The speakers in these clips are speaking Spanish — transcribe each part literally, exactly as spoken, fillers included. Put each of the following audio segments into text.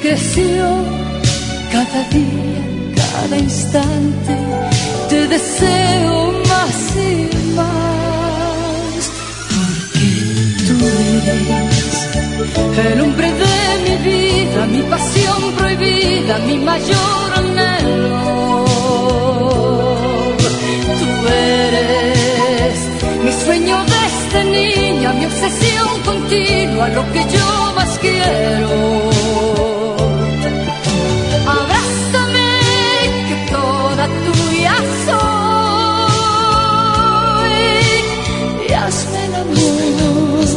creció cada día, cada instante. Te deseo más y más, porque tú eres el hombre de mi vida, mi pasión prohibida, mi mayor anhelo. Tú eres mi sueño desde niña, mi obsesión continua, lo que yo más quiero. Abrázame, que toda tuya soy, y hazme el amor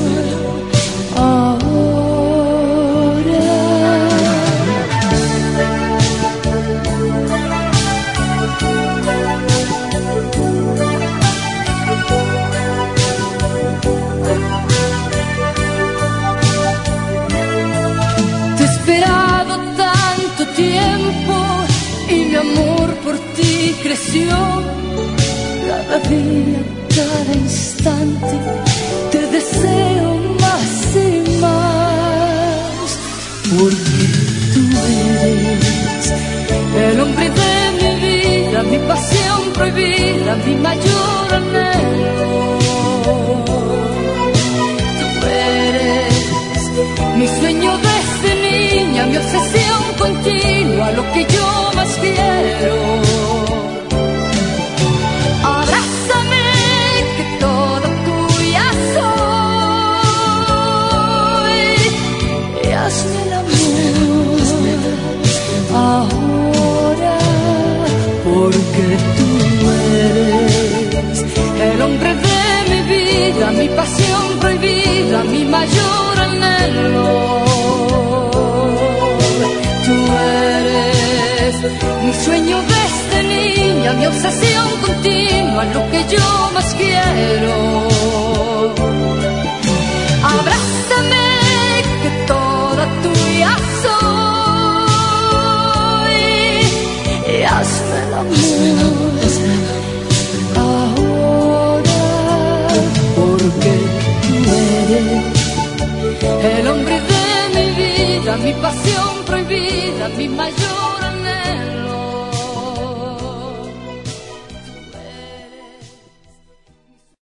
ahora. Te he esperado tanto tiempo y mi amor por ti creció cada día, cada instante. Te deseo más y más, porque tú eres el hombre de mi vida, mi pasión prohibida, mi mayor anhelo. Tú eres mi sueño desde niña, mi obsesión continua, lo que yo más quiero. Abrázame, que toda tuya soy, y hazme el amor ahora, porque tú eres el hombre de mi vida, mi pasión prohibida, mi mayor anhelo. Tú eres mi sueño desde niña, mi obsesión continua, lo que yo más quiero. Abrázame, que toda tuya soy, y hazme el amor ahora, porque tú eres el hombre de mi vida, mi pasión prohibida, mi mayor anhelo.